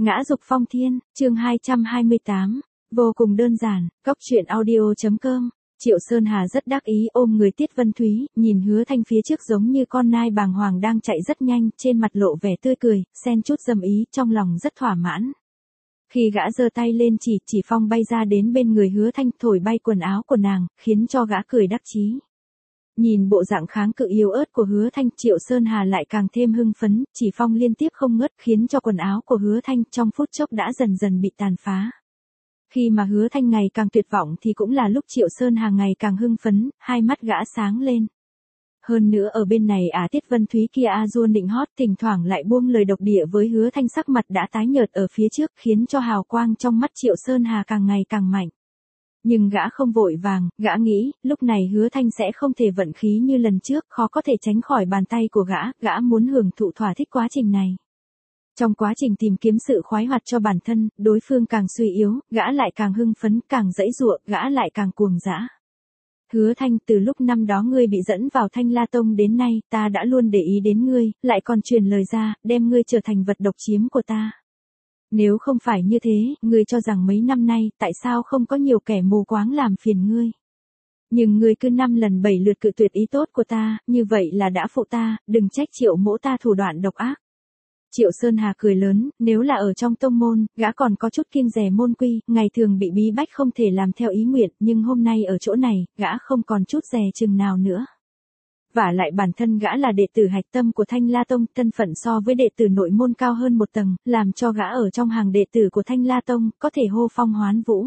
Ngã dục phong thiên, chương 228, vô cùng đơn giản, cóc truyện audio.com. Triệu Sơn Hà rất đắc ý ôm người Tiết Vân Thúy, nhìn Hứa Thanh phía trước giống như con nai bàng hoàng đang chạy rất nhanh, trên mặt lộ vẻ tươi cười, xen chút dâm ý, trong lòng rất thỏa mãn. Khi gã giơ tay lên chỉ phong bay ra đến bên người Hứa Thanh, thổi bay quần áo của nàng, khiến cho gã cười đắc chí. Nhìn bộ dạng kháng cự yếu ớt của Hứa Thanh, Triệu Sơn Hà lại càng thêm hưng phấn, chỉ phong liên tiếp không ngớt, khiến cho quần áo của Hứa Thanh trong phút chốc đã dần dần bị tàn phá. Khi mà Hứa Thanh ngày càng tuyệt vọng thì cũng là lúc Triệu Sơn Hà ngày càng hưng phấn, hai mắt gã sáng lên. Hơn nữa ở bên này Tiết Vân Thúy kia du nịnh hót, thỉnh thoảng lại buông lời độc địa với Hứa Thanh, sắc mặt đã tái nhợt ở phía trước, khiến cho hào quang trong mắt Triệu Sơn Hà càng ngày càng mạnh. Nhưng gã không vội vàng, gã nghĩ, lúc này Hứa Thanh sẽ không thể vận khí như lần trước, khó có thể tránh khỏi bàn tay của gã muốn hưởng thụ thỏa thích quá trình này. Trong quá trình tìm kiếm sự khoái hoạt cho bản thân, đối phương càng suy yếu, gã lại càng hưng phấn, càng giãy giụa, gã lại càng cuồng dã. Hứa Thanh, từ lúc năm đó ngươi bị dẫn vào Thanh La Tông đến nay, ta đã luôn để ý đến ngươi, lại còn truyền lời ra, đem ngươi trở thành vật độc chiếm của ta. Nếu không phải như thế, ngươi cho rằng mấy năm nay, tại sao không có nhiều kẻ mù quáng làm phiền ngươi? Nhưng ngươi cứ 5 lần 7 lượt cự tuyệt ý tốt của ta, như vậy là đã phụ ta, đừng trách Triệu mỗ ta thủ đoạn độc ác. Triệu Sơn Hà cười lớn, nếu là ở trong tông môn, gã còn có chút kiêng dè môn quy, ngày thường bị bí bách không thể làm theo ý nguyện, nhưng hôm nay ở chỗ này, gã không còn chút dè chừng nào nữa. Vả lại bản thân gã là đệ tử hạch tâm của Thanh La Tông, thân phận so với đệ tử nội môn cao hơn một tầng, làm cho gã ở trong hàng đệ tử của Thanh La Tông, có thể hô phong hoán vũ.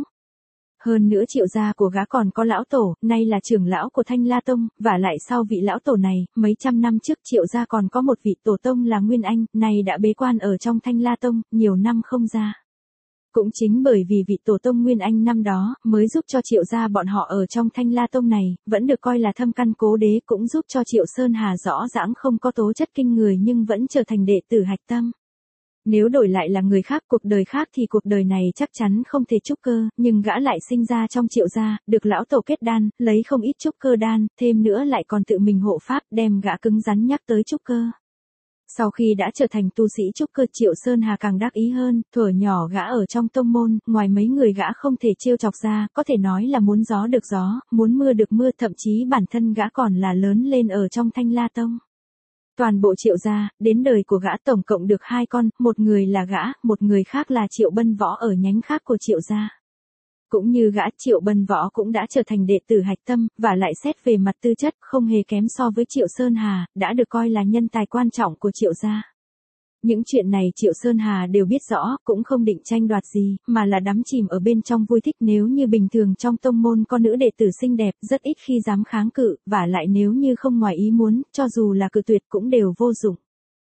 Hơn nữa Triệu gia của gã còn có lão tổ, nay là trưởng lão của Thanh La Tông, vả lại sau vị lão tổ này, mấy trăm năm trước Triệu gia còn có một vị tổ tông là Nguyên Anh, nay đã bế quan ở trong Thanh La Tông, nhiều năm không ra. Cũng chính bởi vì vị tổ tông Nguyên Anh năm đó, mới giúp cho Triệu gia bọn họ ở trong Thanh La Tông này, vẫn được coi là thâm căn cố đế, cũng giúp cho Triệu Sơn Hà rõ ràng không có tố chất kinh người nhưng vẫn trở thành đệ tử hạch tâm. Nếu đổi lại là người khác, cuộc đời khác thì cuộc đời này chắc chắn không thể trúc cơ, nhưng gã lại sinh ra trong Triệu gia, được lão tổ kết đan, lấy không ít trúc cơ đan, thêm nữa lại còn tự mình hộ pháp, đem gã cứng rắn nhắc tới trúc cơ. Sau khi đã trở thành tu sĩ trúc cơ, Triệu Sơn Hà càng đắc ý hơn, thuở nhỏ gã ở trong tông môn, ngoài mấy người gã không thể trêu chọc ra, có thể nói là muốn gió được gió, muốn mưa được mưa, thậm chí bản thân gã còn là lớn lên ở trong Thanh La Tông. Toàn bộ Triệu gia, đến đời của gã tổng cộng được 2 con, một người là gã, một người khác là Triệu Bân Võ ở nhánh khác của Triệu gia. Cũng như gã, Triệu Bân Võ cũng đã trở thành đệ tử hạch tâm, và lại xét về mặt tư chất không hề kém so với Triệu Sơn Hà, đã được coi là nhân tài quan trọng của Triệu gia. Những chuyện này Triệu Sơn Hà đều biết rõ, cũng không định tranh đoạt gì, mà là đắm chìm ở bên trong vui thích. Nếu như bình thường trong tông môn có nữ đệ tử xinh đẹp, rất ít khi dám kháng cự, và lại nếu như không ngoài ý muốn, cho dù là cự tuyệt cũng đều vô dụng.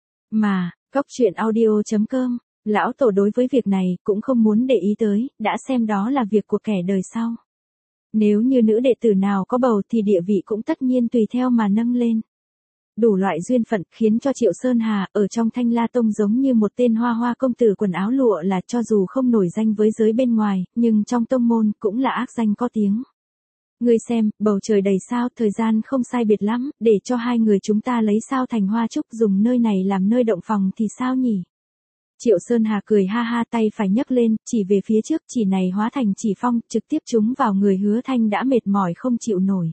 Mà, cóc truyện audio.com, lão tổ đối với việc này cũng không muốn để ý tới, đã xem đó là việc của kẻ đời sau. Nếu như nữ đệ tử nào có bầu thì địa vị cũng tất nhiên tùy theo mà nâng lên. Đủ loại duyên phận khiến cho Triệu Sơn Hà ở trong Thanh La Tông giống như một tên hoa công tử quần áo lụa, là cho dù không nổi danh với giới bên ngoài, nhưng trong tông môn cũng là ác danh có tiếng. Ngươi xem, bầu trời đầy sao, thời gian không sai biệt lắm, để cho hai người chúng ta lấy sao thành hoa trúc, dùng nơi này làm nơi động phòng thì sao nhỉ? Triệu Sơn Hà cười ha ha, tay phải nhấc lên, chỉ về phía trước, chỉ này hóa thành chỉ phong, trực tiếp trúng vào người Hứa Thanh đã mệt mỏi không chịu nổi.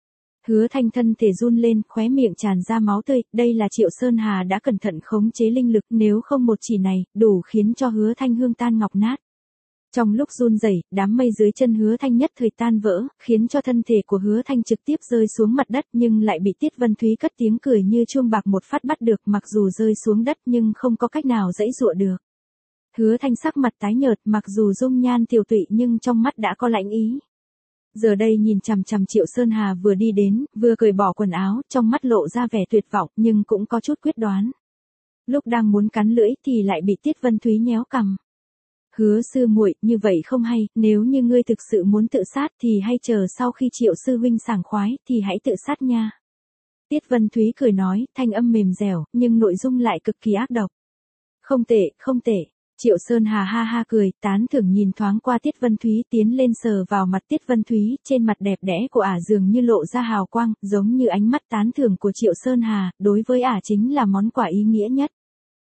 Hứa Thanh thân thể run lên, khóe miệng tràn ra máu tươi, đây là Triệu Sơn Hà đã cẩn thận khống chế linh lực, nếu không một chỉ này, đủ khiến cho Hứa Thanh hương tan ngọc nát. Trong lúc run rẩy, đám mây dưới chân Hứa Thanh nhất thời tan vỡ, khiến cho thân thể của Hứa Thanh trực tiếp rơi xuống mặt đất, nhưng lại bị Tiết Vân Thúy cất tiếng cười như chuông bạc một phát bắt được, mặc dù rơi xuống đất nhưng không có cách nào giãy giụa được. Hứa Thanh sắc mặt tái nhợt, mặc dù dung nhan tiều tụy nhưng trong mắt đã có lãnh ý. Giờ đây nhìn chằm chằm Triệu Sơn Hà vừa đi đến, vừa cởi bỏ quần áo, trong mắt lộ ra vẻ tuyệt vọng, nhưng cũng có chút quyết đoán. Lúc đang muốn cắn lưỡi thì lại bị Tiết Vân Thúy nhéo cằm. Hứa sư muội, như vậy không hay, nếu như ngươi thực sự muốn tự sát thì hay chờ sau khi Triệu sư huynh sảng khoái thì hãy tự sát nha. Tiết Vân Thúy cười nói, thanh âm mềm dẻo, nhưng nội dung lại cực kỳ ác độc. Không tệ, không tệ. Triệu Sơn Hà ha ha cười, tán thưởng nhìn thoáng qua Tiết Vân Thúy, tiến lên sờ vào mặt Tiết Vân Thúy, trên mặt đẹp đẽ của dường như lộ ra hào quang, giống như ánh mắt tán thưởng của Triệu Sơn Hà, đối với chính là món quà ý nghĩa nhất.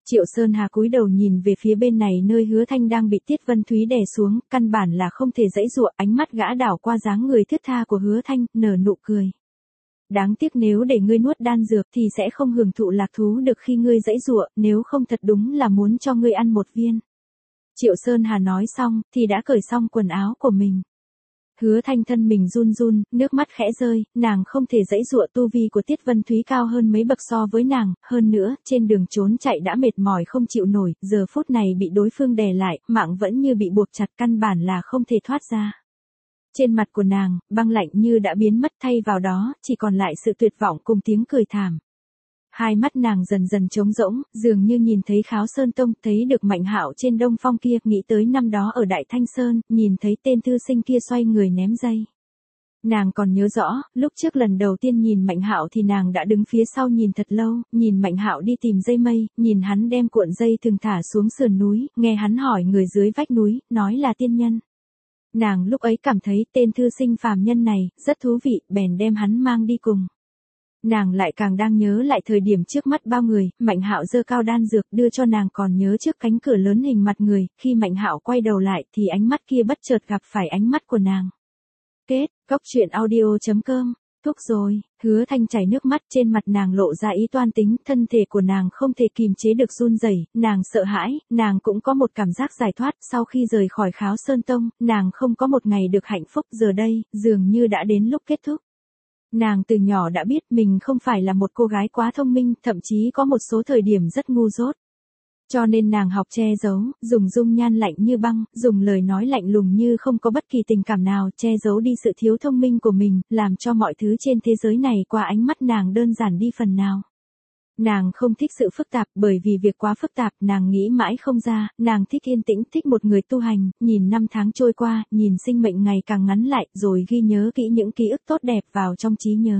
Triệu Sơn Hà cúi đầu nhìn về phía bên này nơi Hứa Thanh đang bị Tiết Vân Thúy đè xuống, căn bản là không thể giãy giụa, ánh mắt gã đảo qua dáng người thướt tha của Hứa Thanh, nở nụ cười. Đáng tiếc nếu để ngươi nuốt đan dược thì sẽ không hưởng thụ lạc thú được khi ngươi giãy giụa, nếu không thật đúng là muốn cho ngươi ăn một viên. Triệu Sơn Hà nói xong, thì đã cởi xong quần áo của mình. Hứa Thanh thân mình run run, nước mắt khẽ rơi, nàng không thể giãy giụa, tu vi của Tiết Vân Thúy cao hơn mấy bậc so với nàng, hơn nữa, trên đường trốn chạy đã mệt mỏi không chịu nổi, giờ phút này bị đối phương đè lại, mạng vẫn như bị buộc chặt, căn bản là không thể thoát ra. Trên mặt của nàng, băng lạnh như đã biến mất, thay vào đó, chỉ còn lại sự tuyệt vọng cùng tiếng cười thảm. Hai mắt nàng dần dần trống rỗng, dường như nhìn thấy Kháo Sơn Tông, thấy được Mạnh Hạo trên Đông Phong kia, nghĩ tới năm đó ở Đại Thanh Sơn, nhìn thấy tên thư sinh kia xoay người ném dây. Nàng còn nhớ rõ, lúc trước lần đầu tiên nhìn Mạnh Hạo thì nàng đã đứng phía sau nhìn thật lâu, nhìn Mạnh Hạo đi tìm dây mây, nhìn hắn đem cuộn dây thừng thả xuống sườn núi, nghe hắn hỏi người dưới vách núi, nói là tiên nhân. Nàng lúc ấy cảm thấy tên thư sinh phàm nhân này, rất thú vị, bèn đem hắn mang đi cùng. Nàng lại càng đang nhớ lại thời điểm trước mắt bao người, Mạnh Hạo giơ cao đan dược đưa cho nàng, còn nhớ trước cánh cửa lớn hình mặt người, khi Mạnh Hạo quay đầu lại thì ánh mắt kia bất chợt gặp phải ánh mắt của nàng. Kết, Cốc Truyện Audio.com, thúc rồi, Hứa Thanh chảy nước mắt, trên mặt nàng lộ ra ý toan tính, thân thể của nàng không thể kìm chế được run rẩy, nàng sợ hãi, nàng cũng có một cảm giác giải thoát, sau khi rời khỏi Kháo Sơn Tông, nàng không có một ngày được hạnh phúc, giờ đây, dường như đã đến lúc kết thúc. Nàng từ nhỏ đã biết mình không phải là một cô gái quá thông minh, thậm chí có một số thời điểm rất ngu dốt. Cho nên nàng học che giấu, dùng dung nhan lạnh như băng, dùng lời nói lạnh lùng như không có bất kỳ tình cảm nào, che giấu đi sự thiếu thông minh của mình, làm cho mọi thứ trên thế giới này qua ánh mắt nàng đơn giản đi phần nào. Nàng không thích sự phức tạp, bởi vì việc quá phức tạp, nàng nghĩ mãi không ra, nàng thích yên tĩnh, thích một người tu hành, nhìn năm tháng trôi qua, nhìn sinh mệnh ngày càng ngắn lại, rồi ghi nhớ kỹ những ký ức tốt đẹp vào trong trí nhớ.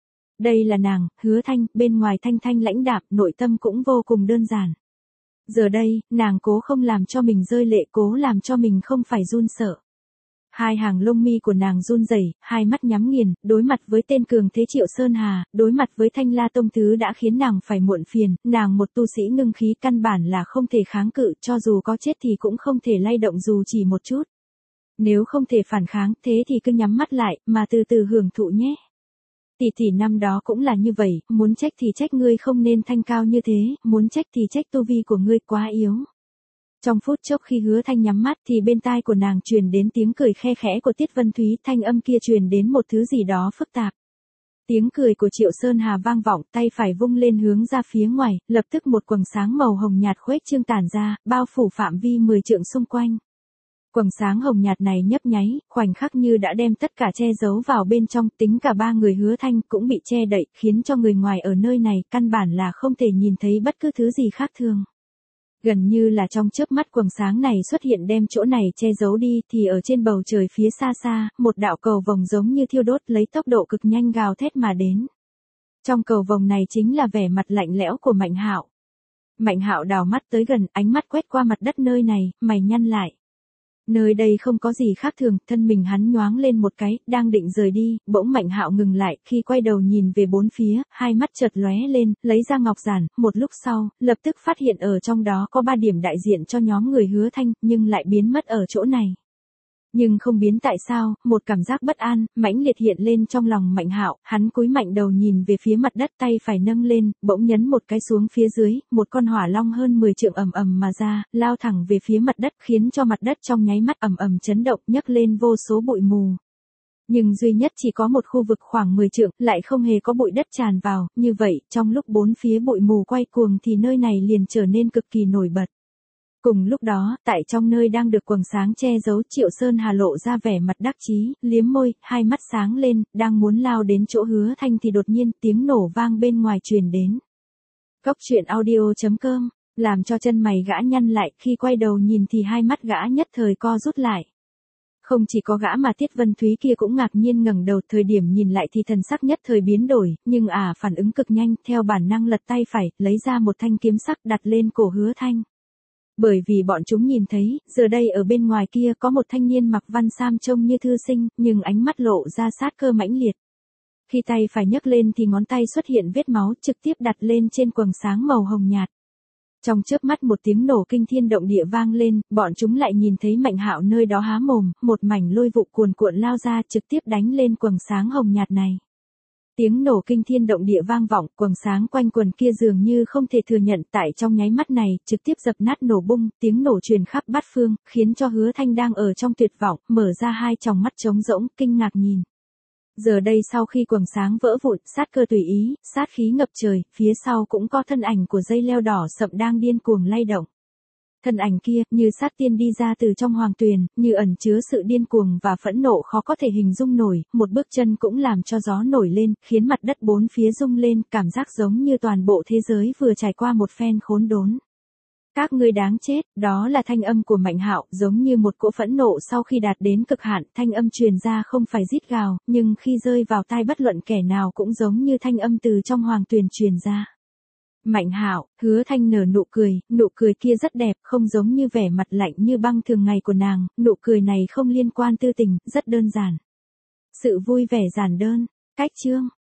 Đây là nàng, Hứa Thanh, bên ngoài thanh thanh lãnh đạm, nội tâm cũng vô cùng đơn giản. Giờ đây, nàng cố không làm cho mình rơi lệ, cố làm cho mình không phải run sợ. Hai hàng lông mi của nàng run rẩy, hai mắt nhắm nghiền, đối mặt với tên cường thế Triệu Sơn Hà, đối mặt với Thanh La Tông thứ đã khiến nàng phải muộn phiền, nàng một tu sĩ ngưng khí căn bản là không thể kháng cự, cho dù có chết thì cũng không thể lay động dù chỉ một chút. Nếu không thể phản kháng, thế thì cứ nhắm mắt lại, mà từ từ hưởng thụ nhé. Tỷ năm đó cũng là như vậy, muốn trách thì trách ngươi không nên thanh cao như thế, muốn trách thì trách tu vi của ngươi quá yếu. Trong phút chốc khi Hứa Thanh nhắm mắt thì bên tai của nàng truyền đến tiếng cười khe khẽ của Tiết Vân Thúy, thanh âm kia truyền đến một thứ gì đó phức tạp. Tiếng cười của Triệu Sơn Hà vang vọng, tay phải vung lên hướng ra phía ngoài, lập tức một quầng sáng màu hồng nhạt khuếch trương tản ra, bao phủ phạm vi 10 trượng xung quanh. Quầng sáng hồng nhạt này nhấp nháy, khoảnh khắc như đã đem tất cả che giấu vào bên trong, tính cả ba người Hứa Thanh cũng bị che đậy, khiến cho người ngoài ở nơi này căn bản là không thể nhìn thấy bất cứ thứ gì khác thường. Gần như là trong chớp mắt quầng sáng này xuất hiện đem chỗ này che giấu đi, thì ở trên bầu trời phía xa xa, một đạo cầu vồng giống như thiêu đốt lấy tốc độ cực nhanh gào thét mà đến. Trong cầu vồng này chính là vẻ mặt lạnh lẽo của Mạnh Hạo. Mạnh Hạo đào mắt tới gần, ánh mắt quét qua mặt đất nơi này, mày nhăn lại. Nơi đây không có gì khác thường, thân mình hắn nhoáng lên một cái, đang định rời đi, bỗng Mạnh Hạo ngừng lại, khi quay đầu nhìn về bốn phía, hai mắt chợt lóe lên, lấy ra ngọc giản, một lúc sau, lập tức phát hiện ở trong đó có 3 điểm đại diện cho nhóm người Hứa Thanh, nhưng lại biến mất ở chỗ này. Nhưng không biến tại sao, một cảm giác bất an, mãnh liệt hiện lên trong lòng Mạnh Hạo, hắn cúi mạnh đầu nhìn về phía mặt đất, tay phải nâng lên, bỗng nhấn một cái xuống phía dưới, một con hỏa long hơn 10 trượng ầm ầm mà ra, lao thẳng về phía mặt đất, khiến cho mặt đất trong nháy mắt ầm ầm chấn động, nhấc lên vô số bụi mù. Nhưng duy nhất chỉ có một khu vực khoảng 10 trượng, lại không hề có bụi đất tràn vào, như vậy, trong lúc bốn phía bụi mù quay cuồng thì nơi này liền trở nên cực kỳ nổi bật. Cùng lúc đó, tại trong nơi đang được quầng sáng che giấu, Triệu Sơn Hà lộ ra vẻ mặt đắc chí, liếm môi, hai mắt sáng lên, đang muốn lao đến chỗ Hứa Thanh thì đột nhiên tiếng nổ vang bên ngoài truyền đến. Cốc Truyện Audio.com, làm cho chân mày gã nhăn lại, khi quay đầu nhìn thì hai mắt gã nhất thời co rút lại. Không chỉ có gã mà Tiết Vân Thúy kia cũng ngạc nhiên ngẩng đầu, thời điểm nhìn lại thì thần sắc nhất thời biến đổi, nhưng phản ứng cực nhanh, theo bản năng lật tay phải, lấy ra một thanh kiếm sắc đặt lên cổ Hứa Thanh. Bởi vì bọn chúng nhìn thấy, giờ đây ở bên ngoài kia có một thanh niên mặc văn sam trông như thư sinh, nhưng ánh mắt lộ ra sát cơ mãnh liệt. Khi tay phải nhấc lên thì ngón tay xuất hiện vết máu, trực tiếp đặt lên trên quầng sáng màu hồng nhạt. Trong chớp mắt một tiếng nổ kinh thiên động địa vang lên, bọn chúng lại nhìn thấy Mạnh Hạo nơi đó há mồm, một mảnh lôi vụ cuồn cuộn lao ra trực tiếp đánh lên quầng sáng hồng nhạt này. Tiếng nổ kinh thiên động địa vang vọng, quầng sáng quanh quần kia dường như không thể thừa nhận, tại trong nháy mắt này, trực tiếp dập nát nổ bung, tiếng nổ truyền khắp bát phương, khiến cho Hứa Thanh đang ở trong tuyệt vọng, mở ra hai tròng mắt trống rỗng, kinh ngạc nhìn. Giờ đây sau khi quầng sáng vỡ vụn, sát cơ tùy ý, sát khí ngập trời, phía sau cũng có thân ảnh của dây leo đỏ sậm đang điên cuồng lay động. Thân ảnh kia, như sát tiên đi ra từ trong hoàng tuyền, như ẩn chứa sự điên cuồng và phẫn nộ khó có thể hình dung nổi, một bước chân cũng làm cho gió nổi lên, khiến mặt đất bốn phía rung lên, cảm giác giống như toàn bộ thế giới vừa trải qua một phen khốn đốn. Các ngươi đáng chết, đó là thanh âm của Mạnh Hạo, giống như một cỗ phẫn nộ sau khi đạt đến cực hạn, thanh âm truyền ra không phải rít gào, nhưng khi rơi vào tai bất luận kẻ nào cũng giống như thanh âm từ trong hoàng tuyền truyền ra. Mạnh Hạo, Hứa Thanh nở nụ cười kia rất đẹp, không giống như vẻ mặt lạnh như băng thường ngày của nàng, nụ cười này không liên quan tư tình, rất đơn giản. Sự vui vẻ giản đơn, cách chương.